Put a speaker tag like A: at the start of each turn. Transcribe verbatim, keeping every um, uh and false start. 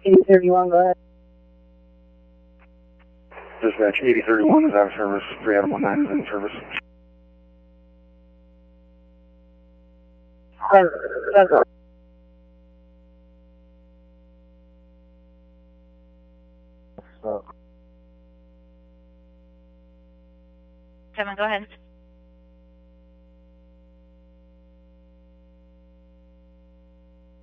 A: eighty thirty-one, go ahead.
B: Dispatch eighty thirty-one is out of service. three out of one nine is in service.
A: So.
C: Kevin, go ahead.